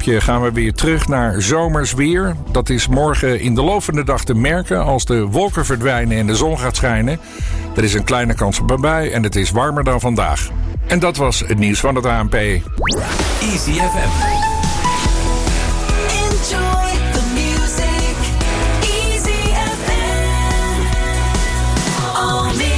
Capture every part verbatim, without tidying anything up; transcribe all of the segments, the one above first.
stukje gaan we weer terug naar zomers weer. Dat is morgen in de loop van de dag te merken als de wolken verdwijnen en de zon gaat schijnen. Er is een kleine kans op een bui en het is warmer dan vandaag. En dat was het nieuws van het A N P. Easy F M. Enjoy the music. Easy F M. Almere.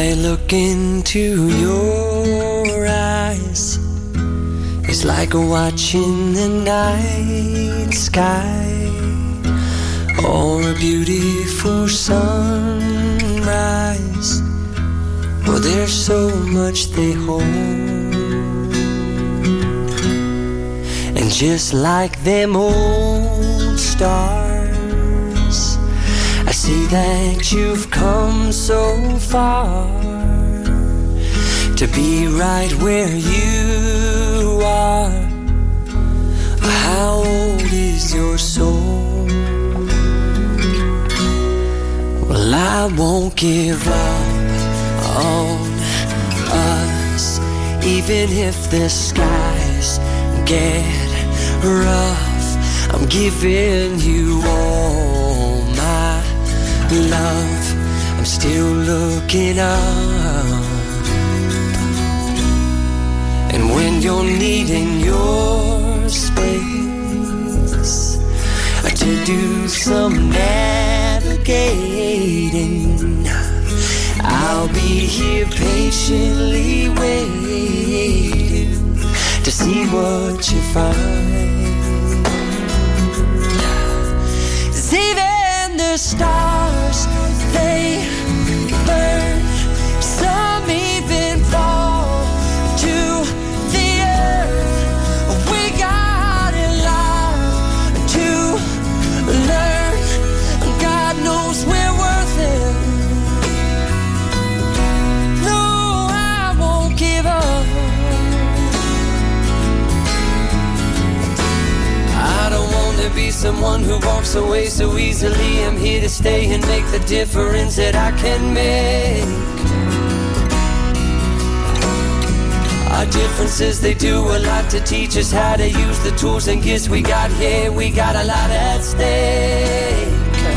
I look into your eyes, it's like watching the night sky or a beautiful sunrise. Well, there's so much they hold, and just like them old stars, I see that you've come so far to be right where you are. How old is your soul? Well, I won't give up on us, even if the skies get rough. I'm giving you all my love. I'm still looking up, and when you're needing your space to do some navigating, I'll be here patiently waiting to see what you find. 'Cause even the stars, they burn. Some even fall to the earth. We got in line to learn. God knows we're worth it. No, I won't give up. I don't want to be someone who walks away so easily. I'm here to stay and make the difference that I can make. Our differences, they do a lot to teach us how to use the tools and gifts we got here. We got a lot at stake.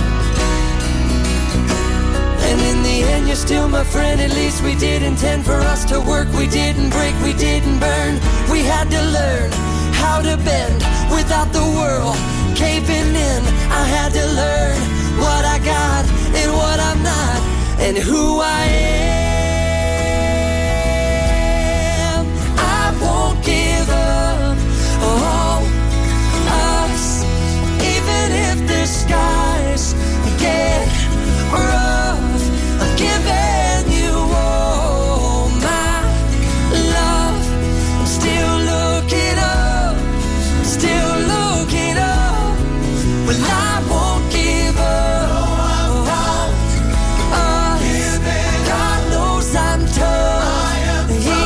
And in the end, you're still my friend. At least we did intend for us to work. We didn't break, we didn't burn. We had to learn how to bend without the world caving in. I had to learn what I got and what I'm not, and who I am. I won't give up on us, even if the skies get rough. I'm giving you all my love. I'm still looking up, still looking up. Well, I won't give up on us. God knows I'm tough. He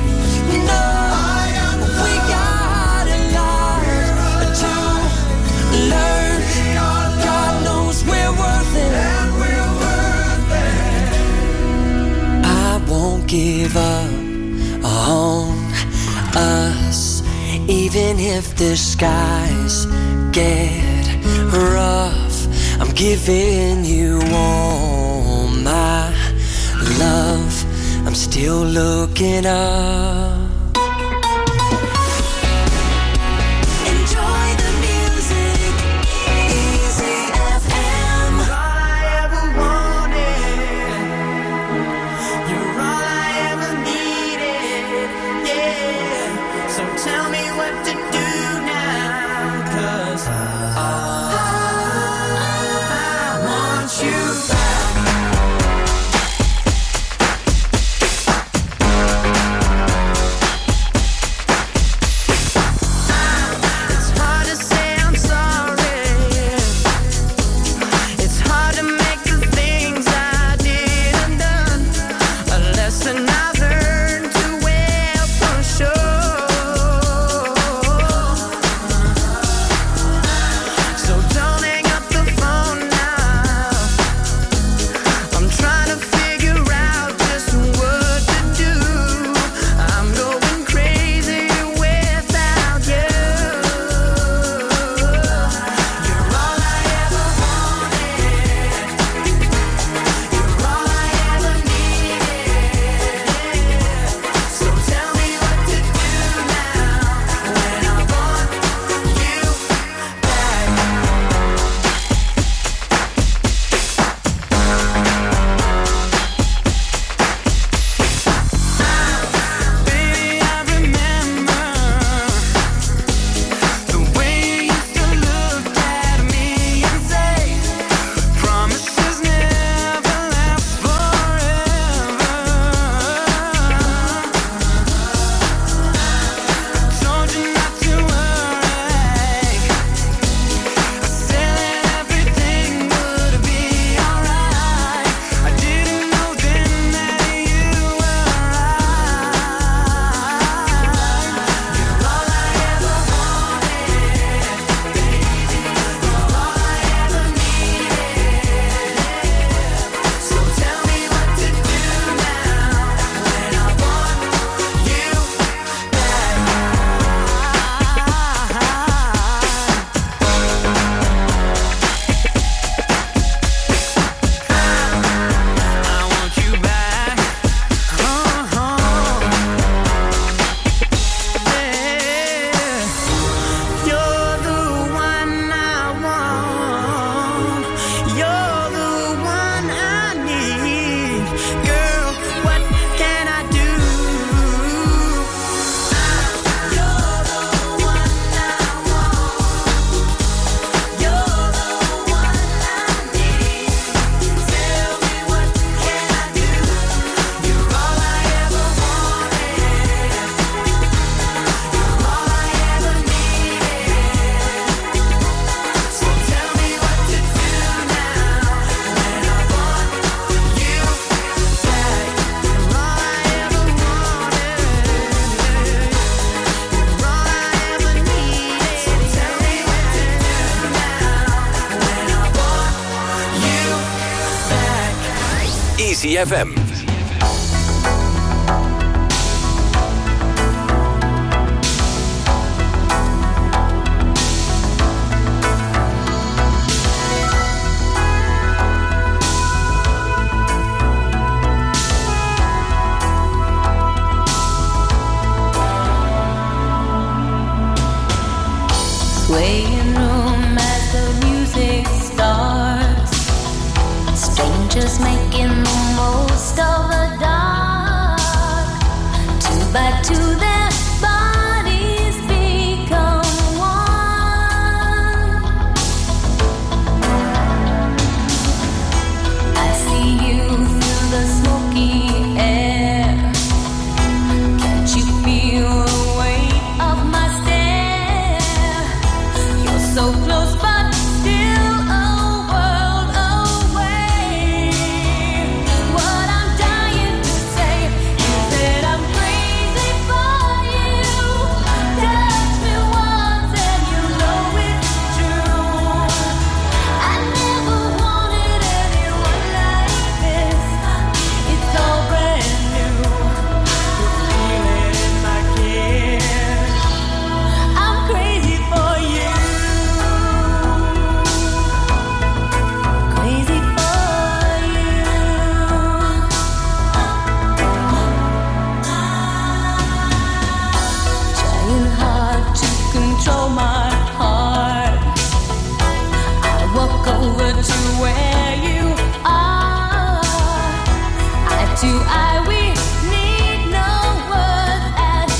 knows we got a lot to learn. God knows we're worth it. I won't give up on us, even if the skies get rough. I'm giving you all my love. I'm still looking up. Enjoy the music, Easy F M. All I ever wanted, you're all I ever needed, yeah. So tell me what to do now, 'cause I, I want you back. Easy F M. Swaying room as the music starts. Strangers making the most of the dark. Two by two their bodies become one. I see you through the smoky air. Can't you feel the weight of my stare? You're so close but still a world away. What I'm dying to say is that I'm crazy for you. Touch me once and you know it's true. I never wanted anyone like this. It's all brand new. You feel it in my kiss. I'm crazy for you. Crazy for you. Trying hard to control my heart. I walk over to where you are. Eye to eye, we need no words at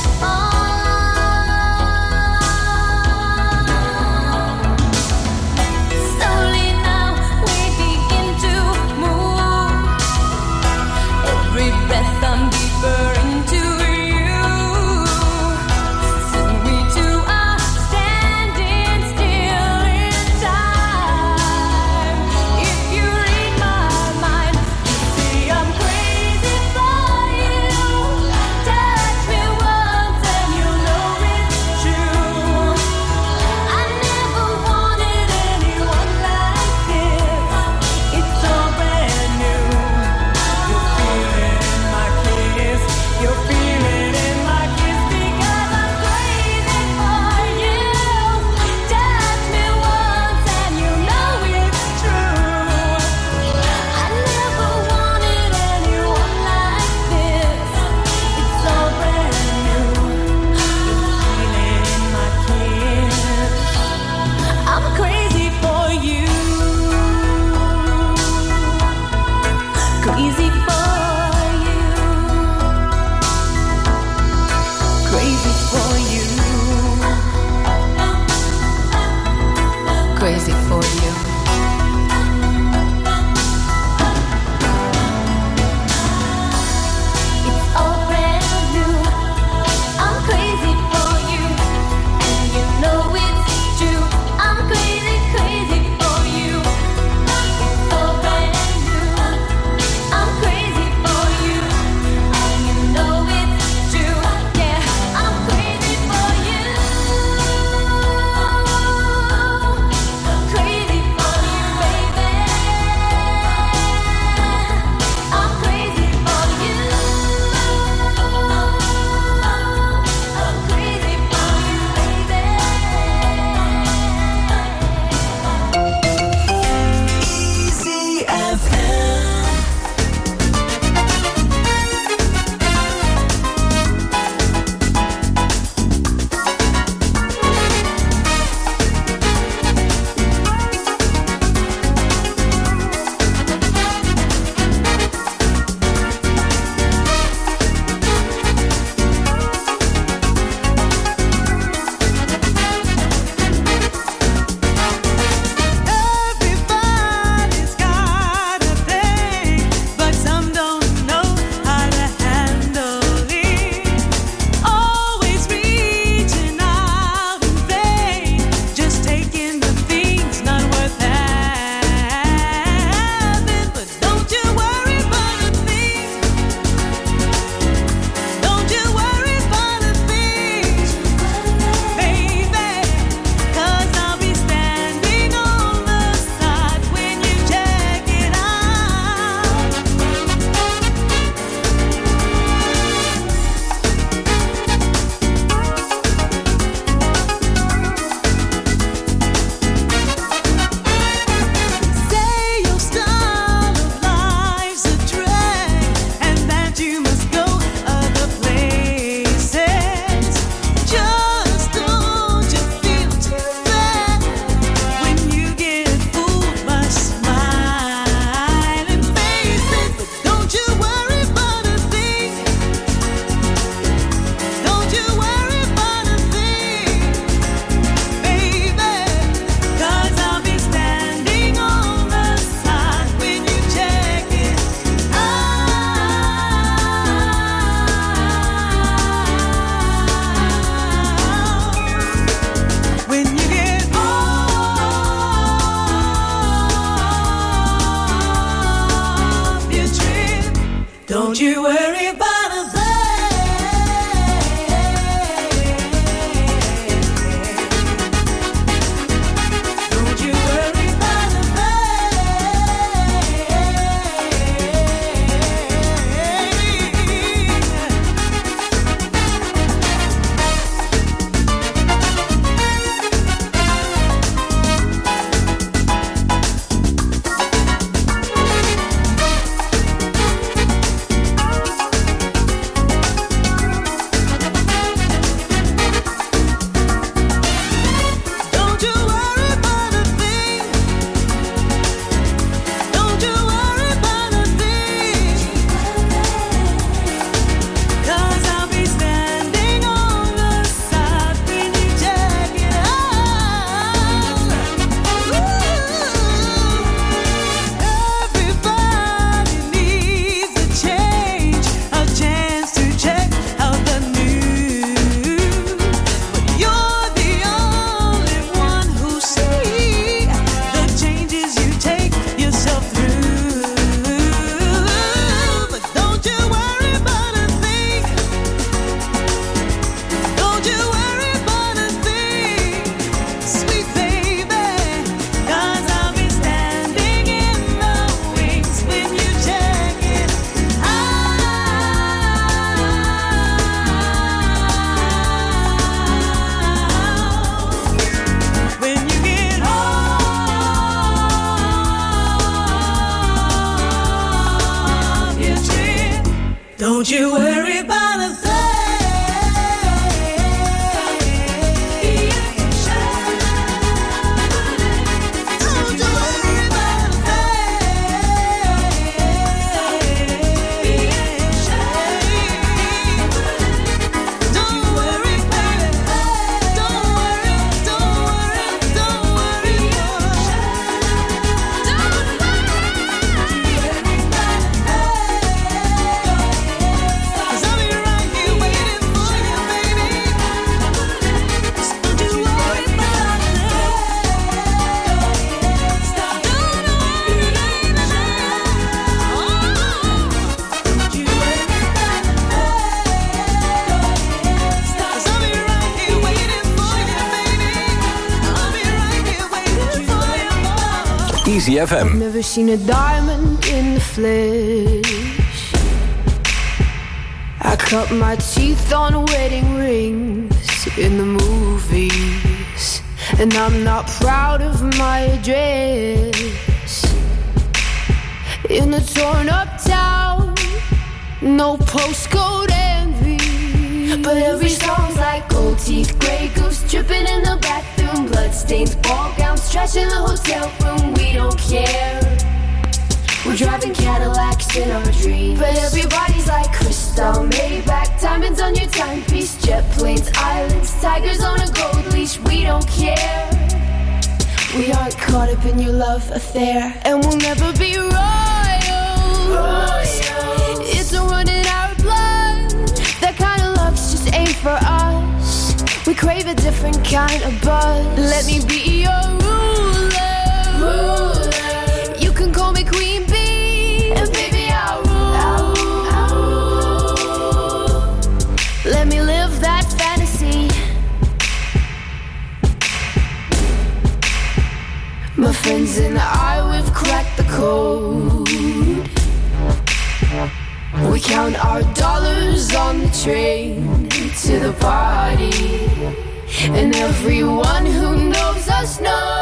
all. Slowly now we begin to move. Every breath I'm deeper into you. Soon we two are standing still in time. If you read my mind, you see I'm crazy for you. Touch me once and you know it's true. I never wanted anyone like this. It's all brand new. You feel it in my kiss. You feel it in my kiss because I'm crazy for you. Touch me once and you know it's true. I never wanted anyone like this. It's all brand new. You feel it in my kiss. I'm crazy for you. Crazy for you. Crazy for you. Crazy for you. It's all brand new. I'm crazy for you, and you know it's true. I'm crazy, crazy for you. It's all brand new. I'm crazy Don't you worry about a thing. Don't you worry about a Don't you worry about a thing. Don't you worry about a thing. 'Cause I'll be standing on the side when you check it out. Everybody needs a change, a chance to check out the news. But you're the only one who see the changes you take yourself through. But don't you worry about a thing. Don't you worry about a thing, sweet baby. 'Cause I'll be standing in the wings when you check it out. When you get off your trip, don't you worry about a thing. Don't you worry about a thing. Don't worry, baby. Don't worry, don't worry, don't worry. Don't worry. 'Cause I'll be right here waiting for you, baby. Don't you worry about a thing. Don't worry, baby. Don't you worry about a thing. 'Cause I'll be right here waiting for you, baby. I'll be right here waiting for you. Easy F M. Never seen a diamond in the flesh. I cut my teeth on wedding rings in the movies, and I'm not proud of my address. In a torn up town, no postcode envy, but every song's like gold teeth, gray goose dripping in the bathroom, bloodstains, ball gowns, trash in the hotel room. We don't care. We're driving Cadillacs in our dreams, but everybody's like crystal, Maybach, diamonds on your timepiece, jet planes, islands, tigers on a gold leash. We don't care. We aren't caught up in your love affair, and we'll never be royals. It's a run in our blood. That kind of luck's just ain't for us. We crave a different kind of buzz. Let me be your ruler. You can call me Queen Bee, and baby I'll rule. Let me live that fantasy. My friends and I, we've cracked the code. We count our dollars on the train to the party, and everyone who knows us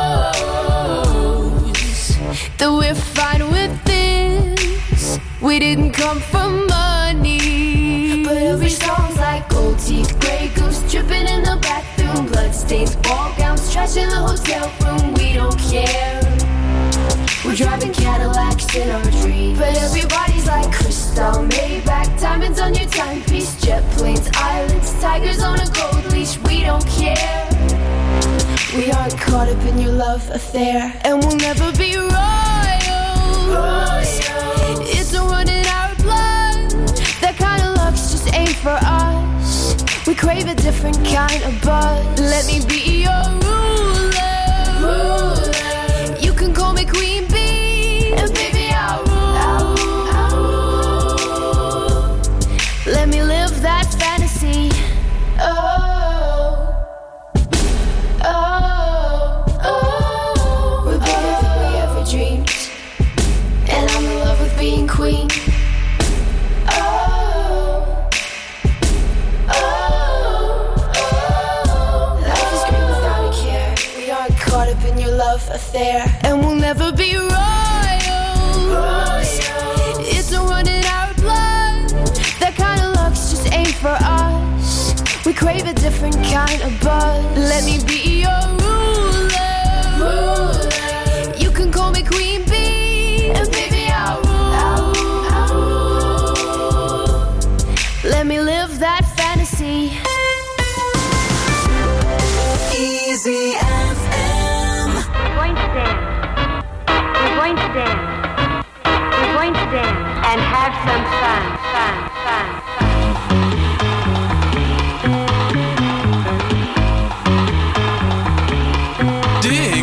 knows that we're fine with this. We didn't come for money, but every song's like gold teeth, gray goose dripping in the bathroom, bloodstains, ball gowns, trash in the hotel room. We don't care. We're driving Cadillacs in our dreams, but everybody's like crystal, Maybach, diamonds on your timepiece, jet planes, islands, tigers on a gold leash. We don't care. We aren't caught up in your love affair, and we'll never be royals. It's a run in our blood. That kind of luck's just ain't for us. We crave a different kind of buzz. Let me be your ruler. You can call me Queen Bee, and baby I'll rule. there. And we'll never be royals. It's a run in our blood. That kind of luck's just ain't for us. We crave a different kind of buzz. Let me be your ruler. ruler. You can call me Queen Bee, and baby I'll rule. I'll rule. Let me live that fantasy. Easy F M. We're going to dance. We're going to dance. We're going to dance and have some fun, fun, fun, fun. Dig.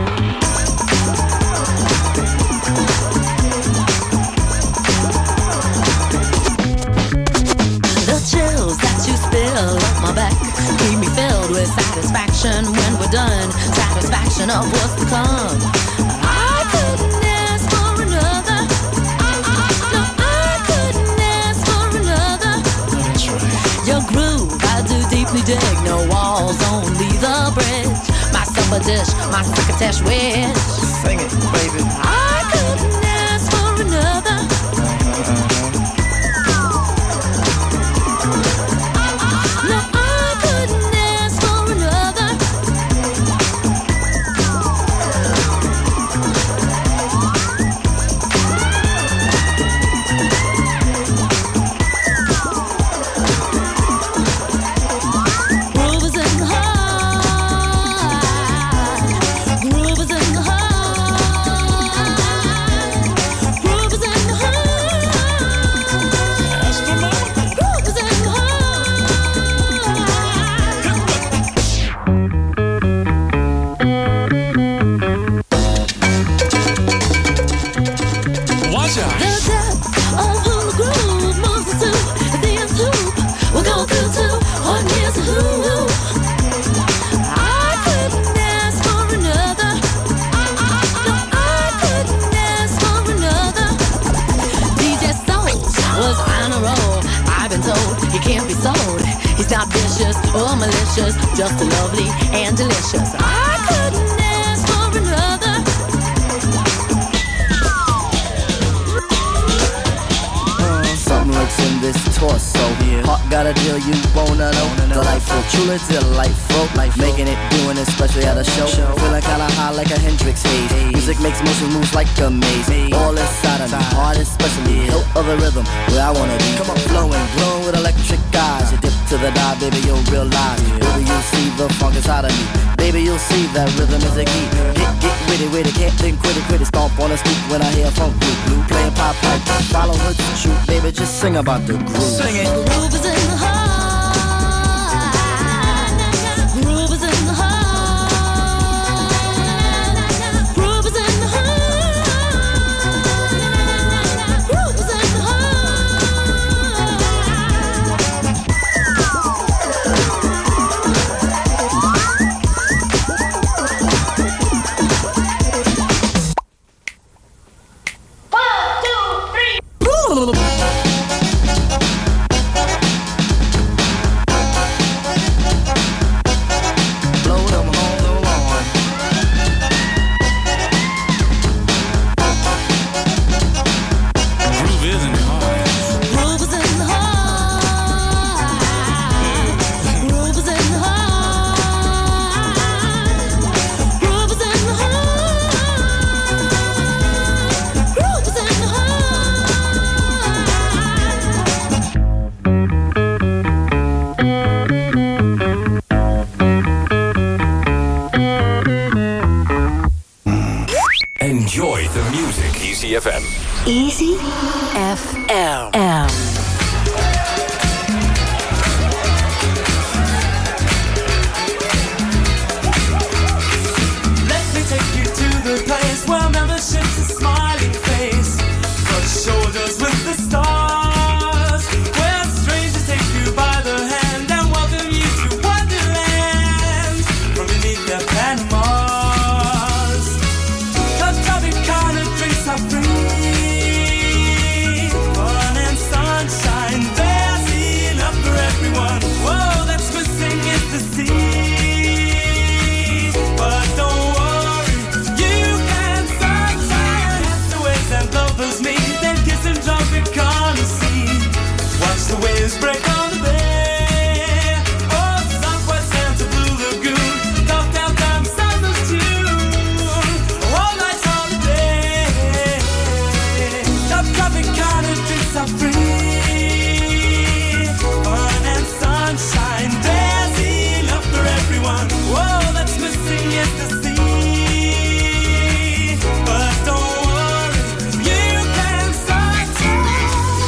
The chills that you spill up my back keep me filled with satisfaction when we're done. Satisfaction of what's to come. I couldn't ask for another. No, I couldn't ask for another. That's right. Your groove, I do deeply dig. No walls, only the bridge. My supper dish, my crocketesh wish. Sing it, baby. I couldn't ask for another. No, I couldn't ask for another. Groove is in the heart. Groove is in the heart. Groove is in the heart. That's the moment. Groove is in the heart. Watch out. The depth of who the groove moves us to the nth hoop. We'll go through to one year's a who. I couldn't ask for another. No, I couldn't ask for another. D J Soul was on a roll. I've been told he can't be sold. He's not vicious or malicious, just lovely and delicious. I couldn't ask for another. Something lurks in this torso. Heart got a deal you wanna know. Delightful, truly delightful. Life making it, doing it, especially at a show. Feeling kinda high like a Hendrix haze. Music makes motion moves like a maze. All inside of me, heart especially. Hilt of the rhythm, where I wanna be. Come on, flowing, glowing with electric eyes. You dip to the dive, baby, you'll realize. Baby, you'll see the funk inside of me. Baby, you'll see that rhythm is a key. Get, get witty, witty, can't think, quit it, quit it. Stomp on the street when I hear funk blue, blue. Playing pop pipe, follow her to shoot. Baby, just sing about the groove. Sing it. Groove is in the heart. Groove is in the heart. Groove is in the heart. Groove is in the heart. One, two, three. Blow them home the lawn. Groove is in the heart. Groove is in the heart. Groove is in the heart. Groove is in the heart. Groove is in the Enjoy the music. Easy F M. Easy F M. Let me take you to the place where membership's a smiling face. Brush shoulders with the stars. Where strangers take you by the hand and welcome you to Wonderland. From beneath their Panamas. Cause Tropicana drinks are free. Fun and sun dreams are free. Fun and sunshine, there's enough for everyone. Whoa, that's missing is the sea. But don't worry, you can sunshine.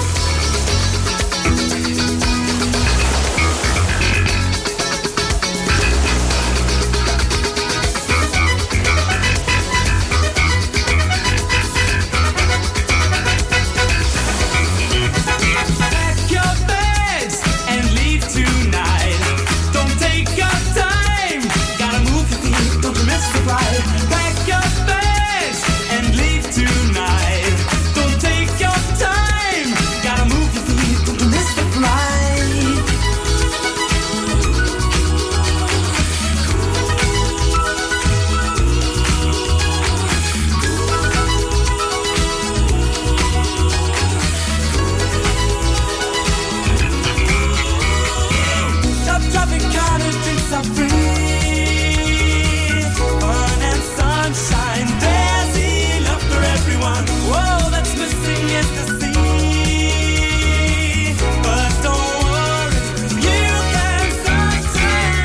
Pack your bags and leave tonight. Don't take your time. Gotta move your feet, don't you miss the flight. Pack your bags and leave tonight. Don't take your time. Gotta move your feet, don't you miss the flight. Top traffic kind of drinks are free. Fun and sunshine, there's enough for everyone. Whoa, that's missing is the sea. But don't worry, you can sunshine.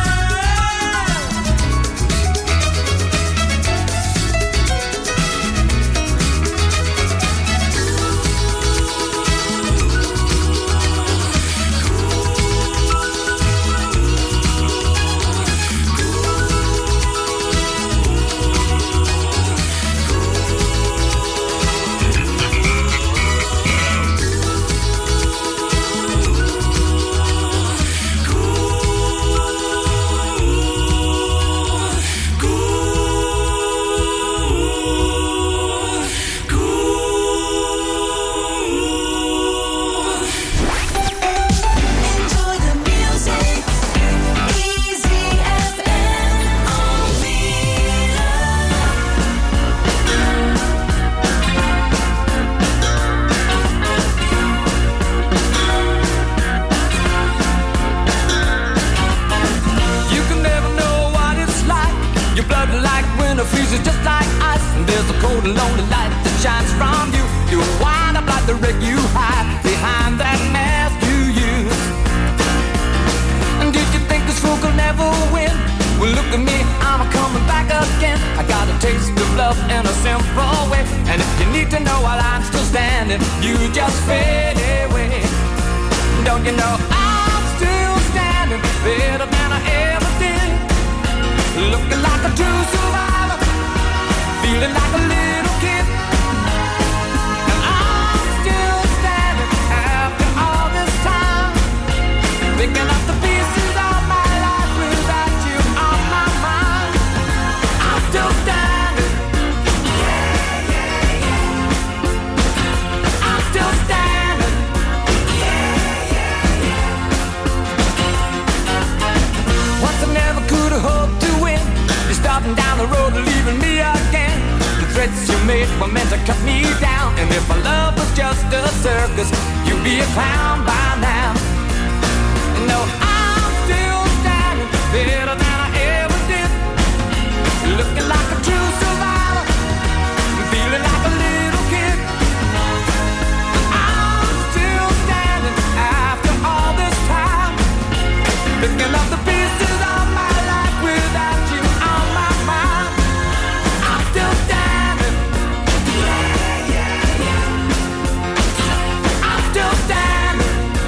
Enjoy the music. Easy F M only. You can never know what it's like. Your blood like winter freezes just like ice. And there's a cold and lonely light that shines from you. You wind up like the wreck you hide behind that mask you use. And did you think this fool could never win? Well, look at me, I'm coming back again. I got a taste of love in a simple way. And if you need to know while I'm still standing, you just fade away. Don't you know I'm still standing better than I ever did? Looking like a true survivor, feeling like a little kid. And I'm still standing after all this time, picking up the pieces of my life without you on my mind. I'm still standing. Yeah, yeah, yeah. I'm still standing. Yeah, yeah, yeah. Once I never could have hoped to win. You're starting down the road and leaving me again. The threats you made were meant to cut me down. And if my love was just a circus, you'd be a clown by now. No, I'm still standing better than I ever did. Looking like a true survivor, feeling like a little kid. I'm still standing after all this time, picking up the pieces of my life without you on my mind. I'm still standing. Yeah, yeah, yeah. I'm still standing.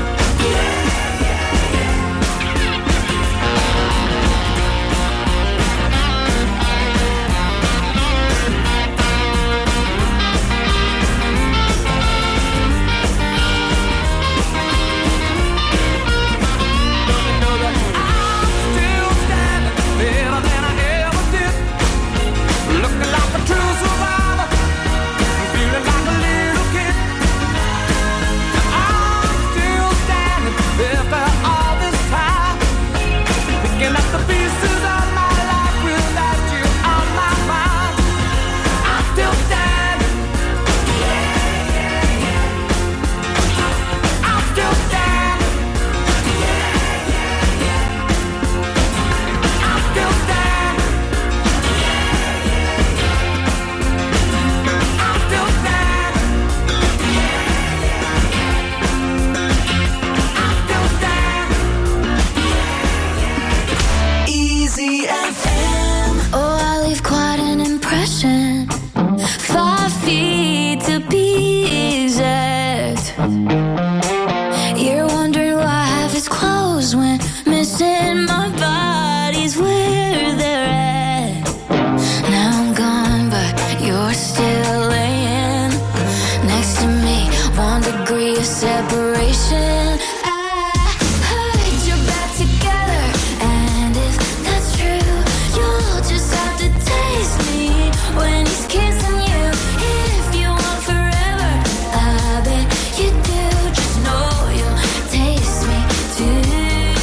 You're wondering why I have his clothes when missing my body's where they're at. Now I'm gone, but you're still laying next to me. One degree of separation. I heard you're back together, and if that's true, you'll just have to taste me when he's kissing you. If you want forever, I bet you do. Just know you'll taste me too.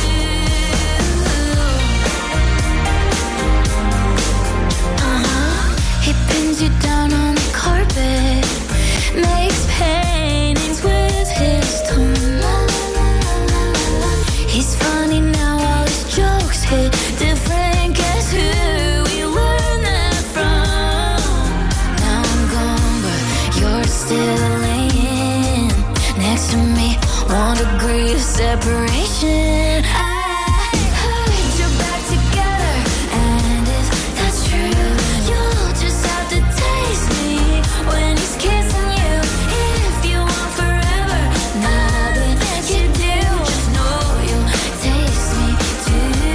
Uh-huh. He pins you down on the carpet, makes paintings with his tongue. He's funny now, all his jokes hit different. Guess who we learned that from? Now I'm gone, but you're still laying next to me. One degree of separation. I heard you're back together, and if that's true, you'll just have to taste me when he's kissing you. If you want forever, I bet you do. Just know you'll taste me too.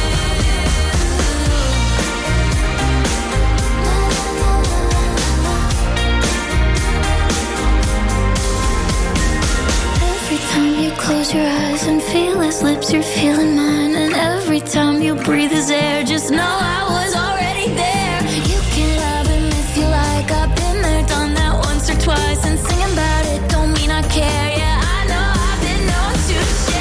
Every time you close your eyes and feel his lips, you're feeling mine. And every time you breathe his air, just know I was already there. You can love him if you like. I've been there, done that once or twice. And singing about it don't mean I care. Yeah, I know I've been known to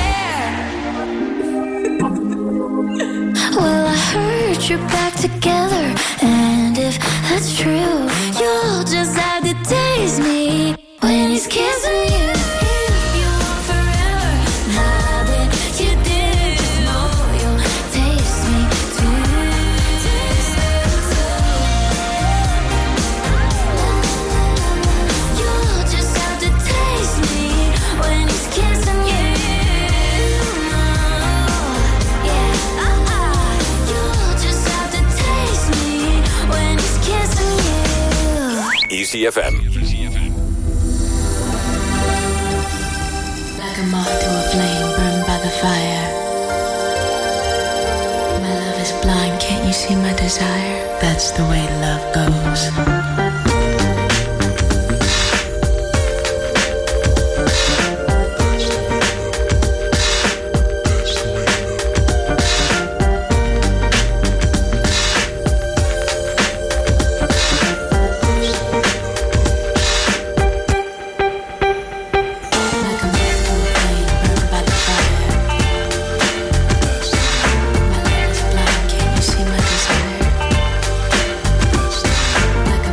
share. Well, I heard you're back together, and if that's true, you'll just have to taste me when he's kissing you. If you want forever, I bet you do. Just know you'll taste me too. You'll just have to taste me when he's kissing you. Yeah, uh-uh. You'll just have to taste me when he's kissing you. Easy F M. Like a moth to a flame burned by the fire. My love is blind, can't you see my desire? That's the way love goes. Like a moth to a flame burned by the fire. My love is blind, can't you see my desire? Like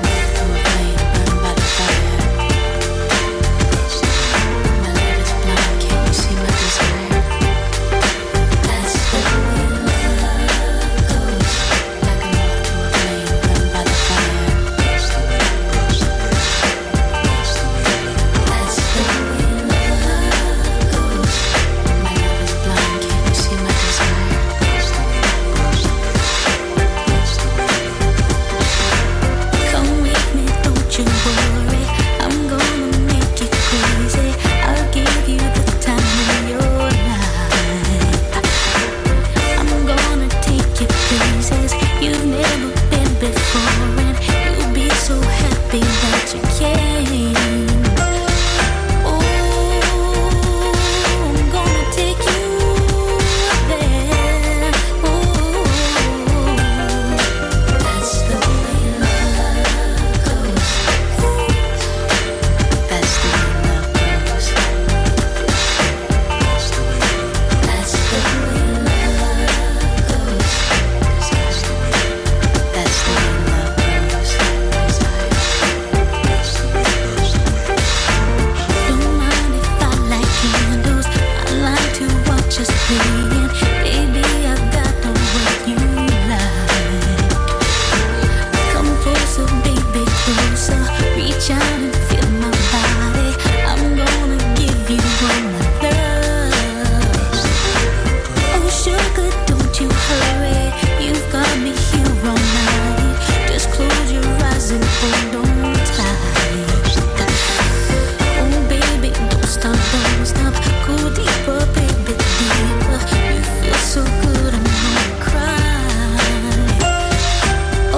Don't stop, go deeper, baby, deeper. You feel so good, I'm gonna cry. Oh,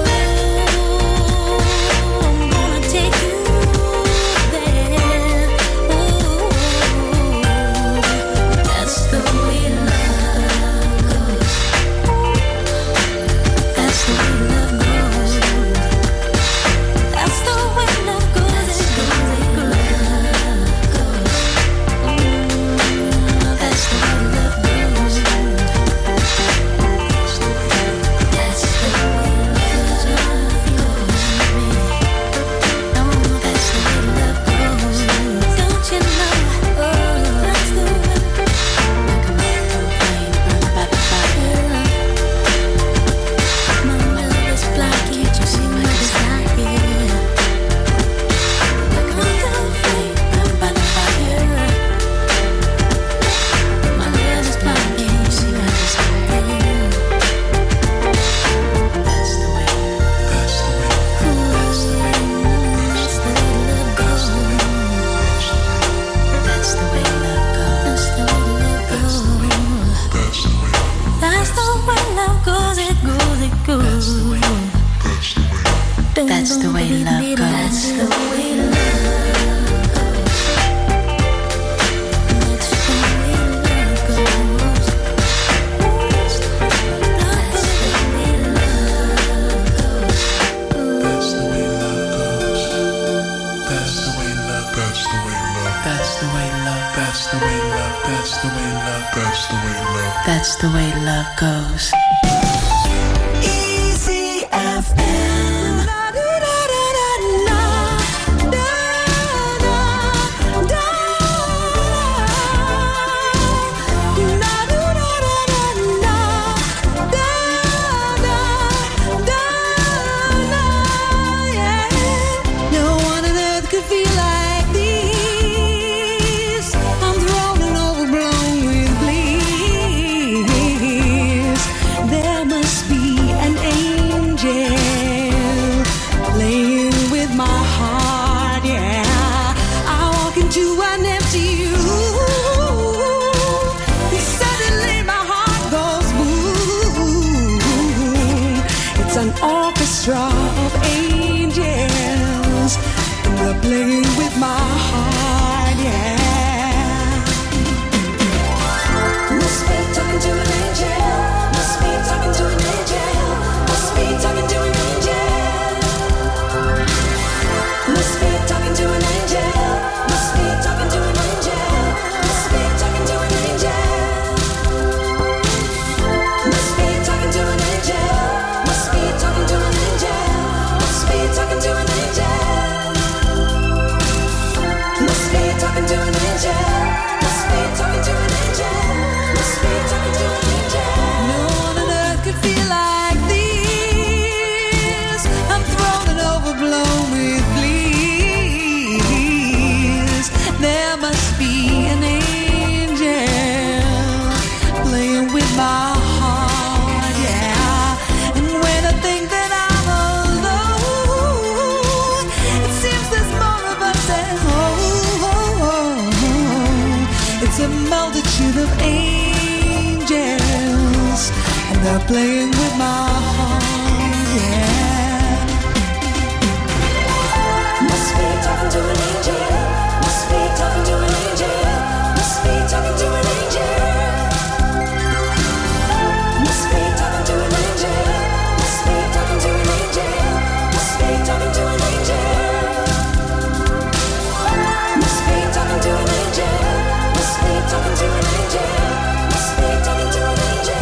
I'm gonna take you there. Ooh, that's the way love goes. That's the way love goes. That's the way love goes. It goes, it goes. Ooh, that's the way love goes. That's the way love goes. No, that's the way love goes. Don't you know? Oh, that's the way. Like a mountain flame burned by the fire. My love is blind, can't you see my desire? Like a mountain flame burned by the fire. My love is blind, can't you see my desire? That's the way. That's the way. That's the way. That's the way love goes. That's the way love goes. That's the way love goes. That's the way love goes. It goes, it goes. That's the way love goes. That's the way love goes. That's the way love goes. That's the way love goes. That's the way love goes. That's the way love. That's the way love. That's the way love. That's the way love. That's the way love. That's the way love. That's the way love goes. Easy F M. No one on earth could feel like this. I'm thrown and overblown with bliss. There must be an angel playing with my heart, yeah. I walk into an empty room, and suddenly my heart goes boom. It's an orchestra of angels, and they're playing with my heart, yeah. Must be talking to an angel. Must be talking to an angel. Must be talking to an angel. Must be talking to an angel. Must be talking to an angel. Must be talking to an angel. Must be talking to an angel. Must be talking to an angel. Must be talking to an angel. Must be talking to an angel. Must be talking to an angel. Must be talking to an angel. No one on earth could feel like this. I'm thrown and overblown with bliss. There must be an angel playing with my heart, yeah. And when I think that I'm alone, it seems there's more of us at home. It's a multitude of angels, and they're playing with my heart, yeah. Must be talking to an angel. Must be talking to an angel. Must be talking to an angel. Must be talking to an angel. Must be talking to an angel. Must be talking to an angel. Must be talking to an angel. Must be talking to an angel. Must be talking to an angel.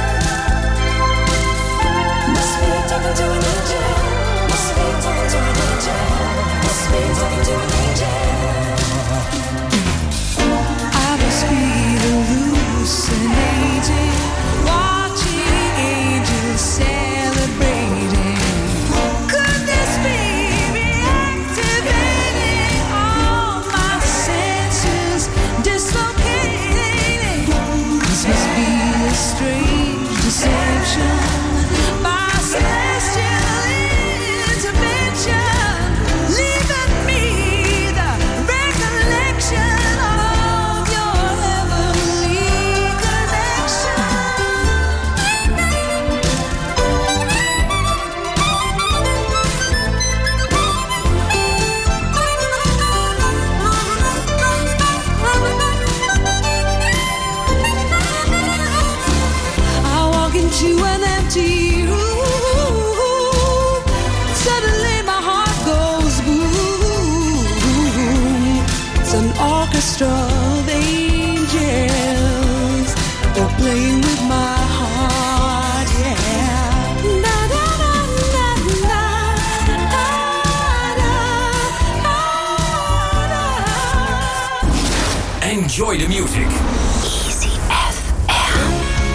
Must be talking to an angel. Must be talking to an angel. Must be talking to an angel. orchestra of angels, oh, playing with my heart, yeah. Na, na, na, na, na, na, na, na. Enjoy the music. Easy F M.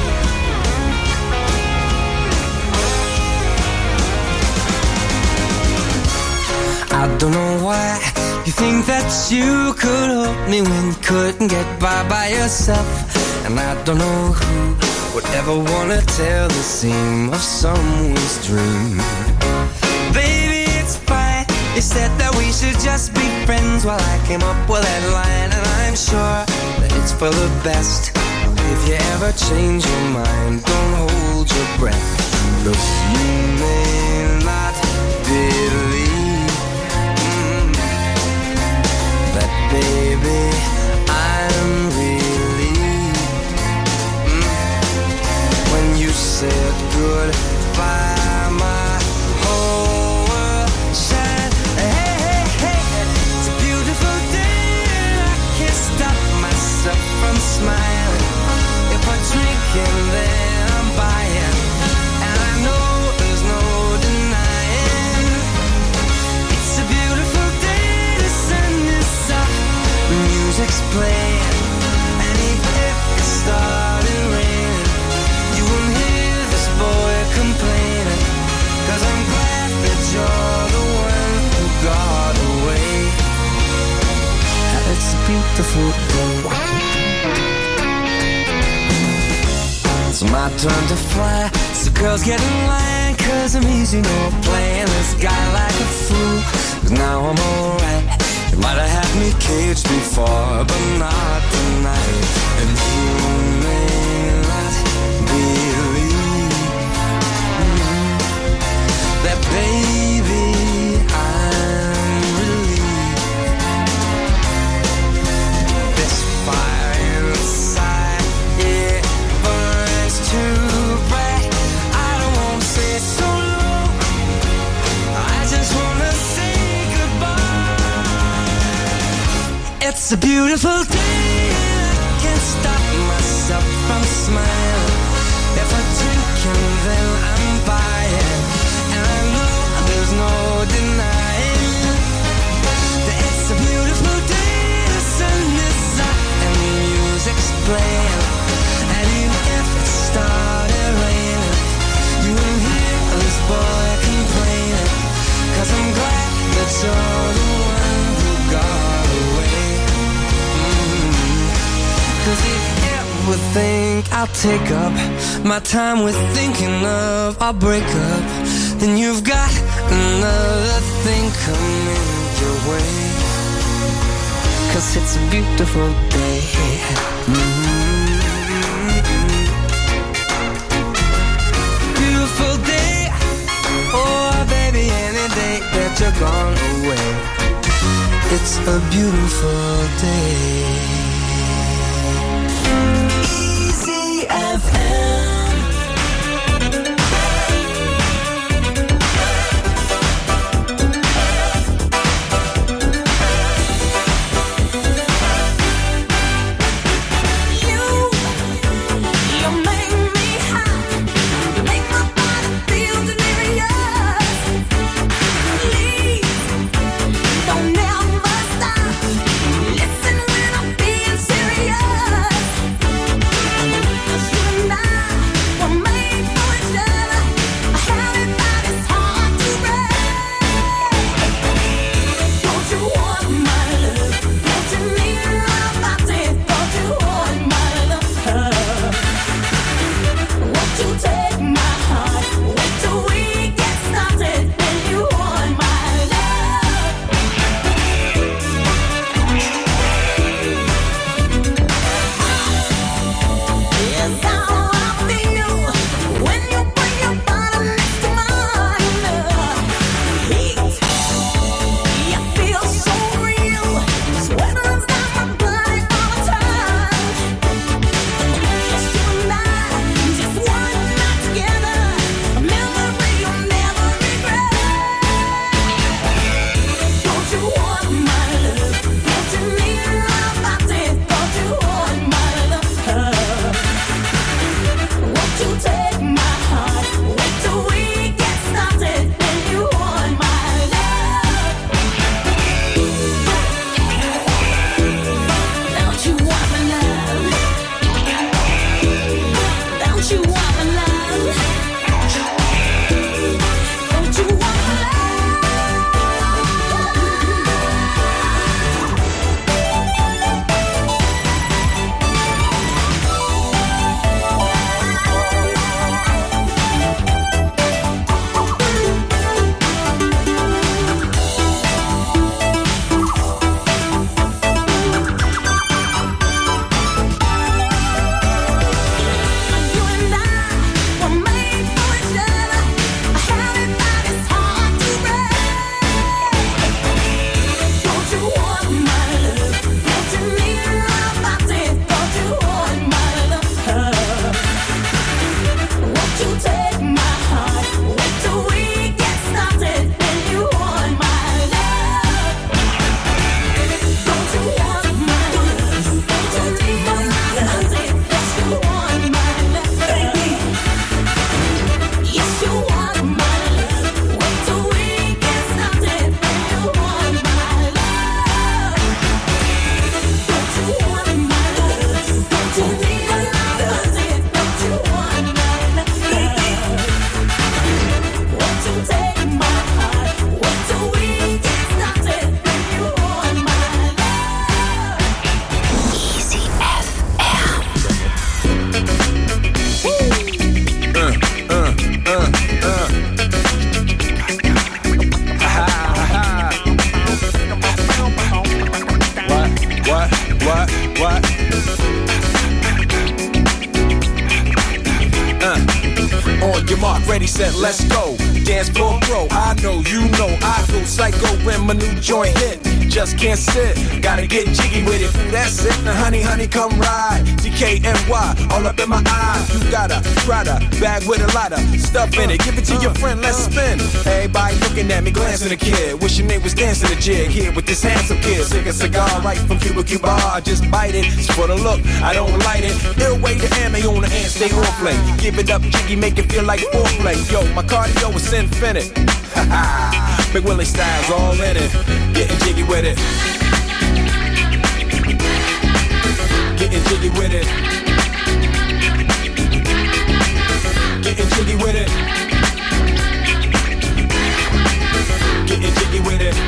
I don't know why you think that you could help me when you couldn't get by by yourself. And I don't know who would ever wanna tell the seam of someone's dream. Baby, it's fine. You said that we should just be friends while I came up with that line. And I'm sure that it's for the best. If you ever change your mind, don't hold your breath. Look, you may not believe baby, I'm relieved mm. When you said goodbye, my whole world shined. Hey, hey, hey, it's a beautiful day and I can't stop myself from smiling. If I drink and then I'm buying, and I know there's no denying. It's a beautiful day, the sun is up, music's playing, and even if it started raining, you won't hear this boy complaining, 'cause I'm glad that you're the one who got away. It's a beautiful day. It's my turn to fly, so girls get in line, 'cause I'm easy, no playing this guy like a fool. 'Cause now I'm alright. You might have had me caged before, but not tonight. And you may not believe mm, that, baby, I'm relieved. This fire inside, it burns too bright. I don't want to say so long, I just want to say it's a beautiful day, I can't stop myself from smiling. If I drink and then I'm buying, and I know there's no denying that it's a beautiful day, the sun is up and the music's playing. And even if it started raining, you won't hear this boy complaining, 'cause I'm glad that you're the one who got away. 'Cause if you ever think I'll take up my time with thinking of our breakup, then you've got another thing coming your way. 'Cause it's a beautiful day. Mm-hmm. Beautiful day. Oh, baby, any day that you're gone away, it's a beautiful day. Easy F M. Don't never stop. Listen when I feel What? Uh, on your mark, ready, set, let's go. Dance floor pro, I know, you know, I go psycho when my new joint hit. Just can't sit, gotta get jiggy with it. Ooh, that's it, now honey, honey, come ride. D K N Y, all up in my eyes. You gotta try to bag with a lot of stuff in it. Give it to your friend, let's spin. Everybody looking at me, glancing a kid. Wishing they was dancing a jig here with this handsome kid. Sick a cigar right from Cuba Cuba. I just bite it, it's for the look, I don't light it. Ill way to ammo on the hand, stay on play. Give it up, jiggy, make it feel like foreplay. Yo, my cardio is infinite. Ha ha. Big Willie style's all in it. Getting jiggy with it. Getting jiggy with it. Getting jiggy with it. Getting jiggy with it.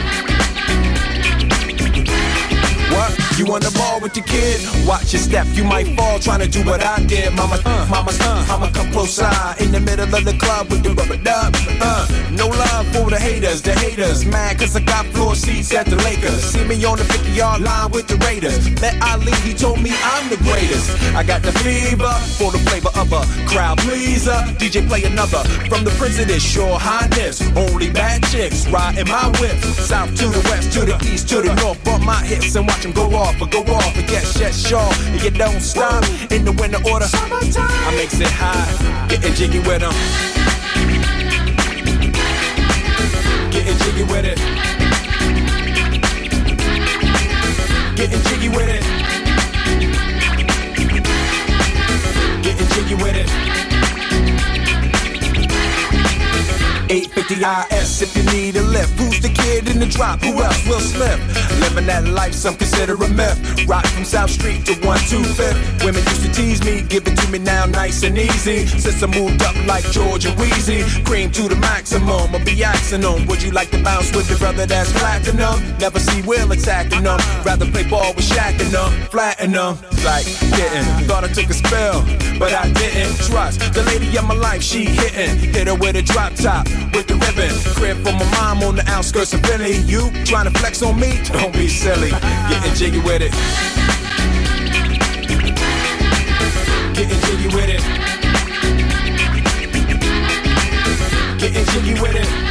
What? You on the ball with the kid? Watch your step, you might fall trying to do what I did. Mama, uh, mama, uh, mama, come close side in the middle of the club with the rubber dub. Uh, no love for the haters, the haters. Mad cause I got floor seats at the Lakers. See me on the fifty-yard line with the Raiders. Met Ali, he told me I'm the greatest. I got the fever for the flavor of a crowd pleaser. D J play another from the Prince of this Shore Highness. Only bad chicks riding my whip. South to the west, to the east, to the north. Bump my hips and watch them go off. But go off and get shit sure and you don't stop in the winter order. I makes it high, getting jiggy with them. Getting jiggy with it. Getting jiggy with it. Getting jiggy with it. eight fifty I S if you need a lift. Who's the kid in the drop? Who else? Will Smith. Living that life some consider a myth. Rock from South Street to one two fifth. Women used to tease me, give it to me now nice and easy. Since I moved up like George and Wheezy, cream to the maximum, I'll be axing them. Would you like to bounce with your brother that's platinum? Never see Will attacking them. Rather play ball with Shaq and them, flatten them. Like getting, thought I took a spell, but I didn't. Trust the lady of my life, she hitting. Hit her with a drop top, with the ribbon. Crib for my mom on the outskirts of Philly. You trying to flex on me? Don't be silly. Getting jiggy with it. Getting jiggy with it. Getting jiggy with it.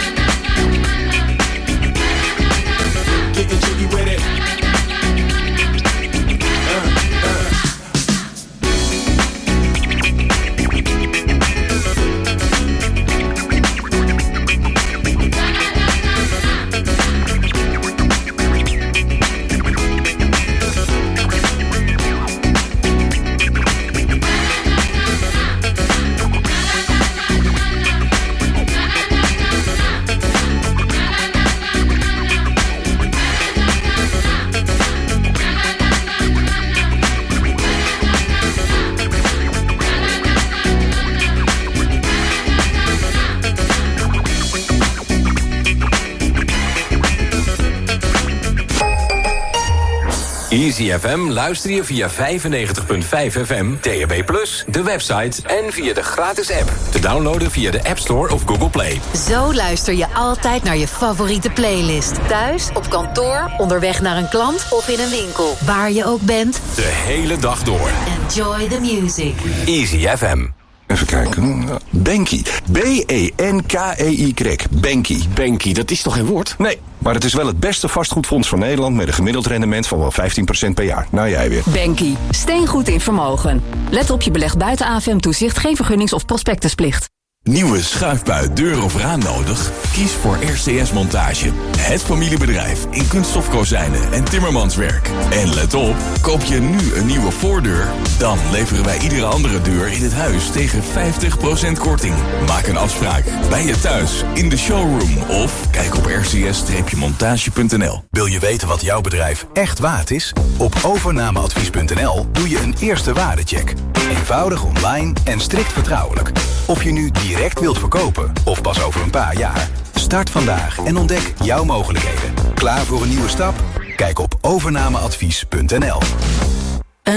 Getting jiggy with it. Easy F M luister je via vijfennegentig komma vijf F M, D A B plus, de website en via de gratis app. Te downloaden via de App Store of Google Play. Zo luister je altijd naar je favoriete playlist. Thuis, op kantoor, onderweg naar een klant of in een winkel. Waar je ook bent. De hele dag door. Enjoy the music. Easy F M. Even kijken. Benki. B E N K E Y. Benki. Benki, dat is toch geen woord? Nee, maar het is wel het beste vastgoedfonds van Nederland met een gemiddeld rendement van wel vijftien procent per jaar. Nou, jij weer. Benki. Steengoed in vermogen. Let op, je belegt buiten A F M-toezicht, geen vergunnings- of prospectusplicht. Nieuwe schuifbui, deur of raam nodig? Kies voor R C S Montage. Het familiebedrijf in kunststofkozijnen en timmermanswerk. En let op, koop je nu een nieuwe voordeur? Dan leveren wij iedere andere deur in het huis tegen vijftig procent korting. Maak een afspraak bij je thuis, in de showroom of kijk op r c s montage punt n l. Wil je weten wat jouw bedrijf echt waard is? Op overnameadvies punt n l doe je een eerste waardecheck. Eenvoudig online en strikt vertrouwelijk. Of je nu direct wilt verkopen of pas over een paar jaar. Start vandaag en ontdek jouw mogelijkheden. Klaar voor een nieuwe stap? Kijk op overnameadvies punt n l. Een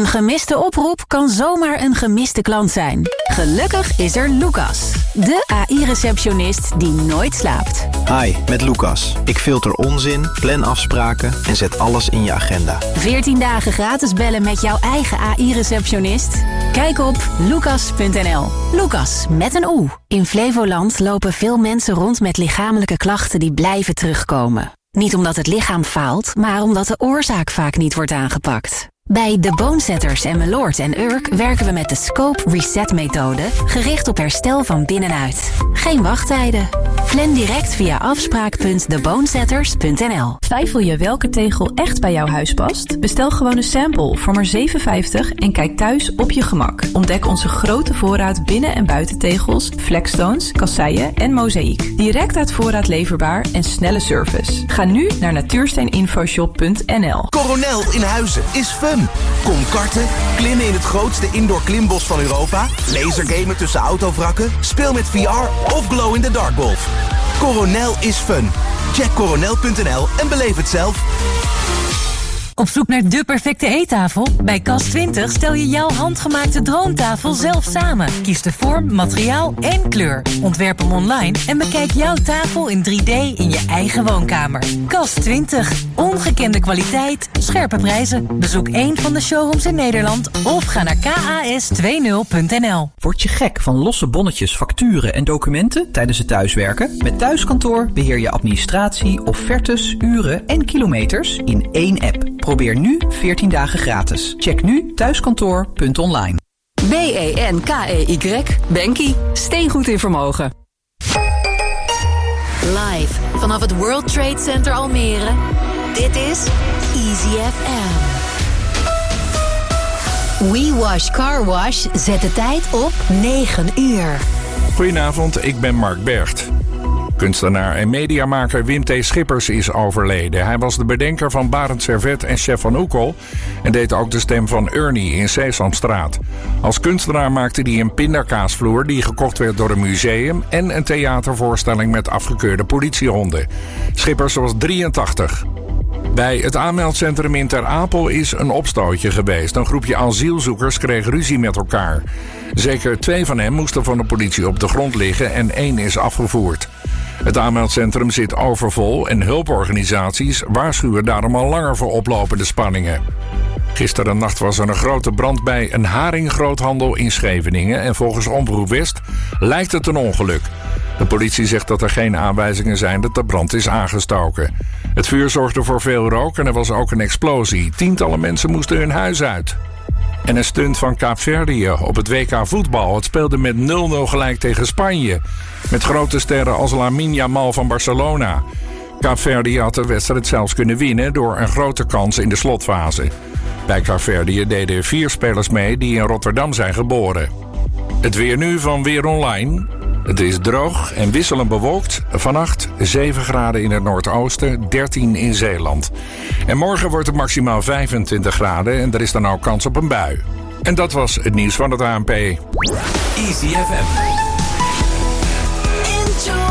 Een gemiste oproep kan zomaar een gemiste klant zijn. Gelukkig is er Lucas, de A I-receptionist die nooit slaapt. Hi, met Lucas. Ik filter onzin, plan afspraken en zet alles in je agenda. veertien dagen gratis bellen met jouw eigen A I-receptionist? Kijk op lucas punt n l. Lucas, met een oe. In Flevoland lopen veel mensen rond met lichamelijke klachten die blijven terugkomen. Niet omdat het lichaam faalt, maar omdat de oorzaak vaak niet wordt aangepakt. Bij de Bonesetters en Meloord en Urk werken we met de Scope Reset methode, gericht op herstel van binnenuit. Geen wachttijden. Plan direct via afspraak punt de bonesetters punt n l. Twijfel je welke tegel echt bij jouw huis past? Bestel gewoon een sample voor maar zeven vijftig en kijk thuis op je gemak. Ontdek onze grote voorraad binnen- en buitentegels, flexstones, kasseien en mozaïek. Direct uit voorraad leverbaar en snelle service. Ga nu naar natuursteeninfoshop punt n l. Coronel in Huizen is fun. Kom karten, klimmen in het grootste indoor klimbos van Europa, lasergamen tussen autovrakken, speel met V R of glow in the dark golf. Coronel is fun. Check coronel punt n l en beleef het zelf. Op zoek naar de perfecte eettafel? Bij Kast twintig stel je jouw handgemaakte droomtafel zelf samen. Kies de vorm, materiaal en kleur. Ontwerp hem online en bekijk jouw tafel in drie D in je eigen woonkamer. Kast twintig. Ongekende kwaliteit, scherpe prijzen. Bezoek één van de showrooms in Nederland of ga naar k a s twintig punt n l. Word je gek van losse bonnetjes, facturen en documenten tijdens het thuiswerken? Met Thuiskantoor beheer je administratie, offertes, uren en kilometers in één app. Probeer nu veertien dagen gratis. Check nu thuiskantoor punt online. B E N K E Y. Bankie. Steengoed in vermogen. Live vanaf het World Trade Center Almere. Dit is Easy F M. We Wash Car Wash zet de tijd op negen uur. Goedenavond, ik ben Mark Bergt. Kunstenaar en mediamaker Wim T. Schippers is overleden. Hij was de bedenker van Barend Servet en Chef van Oekel en deed ook de stem van Ernie in Sesamstraat. Als kunstenaar maakte hij een pindakaasvloer die gekocht werd door een museum en een theatervoorstelling met afgekeurde politiehonden. Schippers was drieëntachtig. Bij het aanmeldcentrum in Ter Apel is een opstootje geweest. Een groepje asielzoekers kreeg ruzie met elkaar. Zeker twee van hen moesten van de politie op de grond liggen en één is afgevoerd. Het aanmeldcentrum zit overvol en hulporganisaties waarschuwen daarom al langer voor oplopende spanningen. Gisteren nacht was er een grote brand bij een haringgroothandel in Scheveningen en volgens Omroep West lijkt het een ongeluk. De politie zegt dat er geen aanwijzingen zijn dat de brand is aangestoken. Het vuur zorgde voor veel rook en er was ook een explosie. Tientallen mensen moesten hun huis uit. En een stunt van Kaapverdië op het W K voetbal. Het speelde met nul nul gelijk tegen Spanje. Met grote sterren als Lamine Yamal van Barcelona. Kaapverdië had de wedstrijd zelfs kunnen winnen door een grote kans in de slotfase. Bij Kaapverdië deden vier spelers mee die in Rotterdam zijn geboren. Het weer nu van Weer Online. Het is droog en wisselend bewolkt. Vannacht zeven graden in het noordoosten, dertien in Zeeland. En morgen wordt het maximaal vijfentwintig graden en er is dan ook kans op een bui. En dat was het nieuws van het A N P. Easy F M. Enjoy